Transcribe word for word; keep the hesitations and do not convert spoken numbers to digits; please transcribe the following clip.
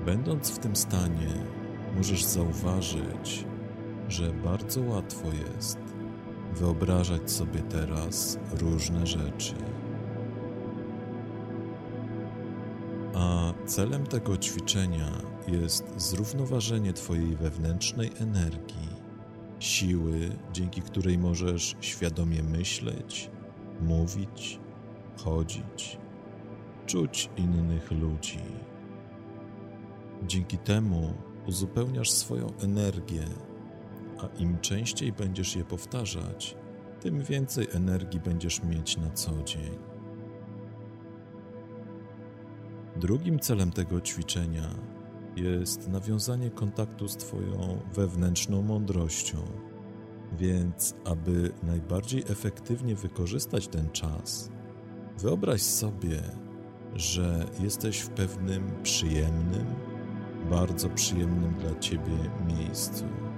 Będąc w tym stanie, możesz zauważyć, że bardzo łatwo jest wyobrażać sobie teraz różne rzeczy. A celem tego ćwiczenia jest zrównoważenie Twojej wewnętrznej energii, siły, dzięki której możesz świadomie myśleć, mówić, chodzić, czuć innych ludzi. Dzięki temu uzupełniasz swoją energię, a im częściej będziesz je powtarzać, tym więcej energii będziesz mieć na co dzień. Drugim celem tego ćwiczenia jest nawiązanie kontaktu z Twoją wewnętrzną mądrością, więc aby najbardziej efektywnie wykorzystać ten czas, wyobraź sobie, że jesteś w pewnym przyjemnym, bardzo przyjemnym dla Ciebie miejscu.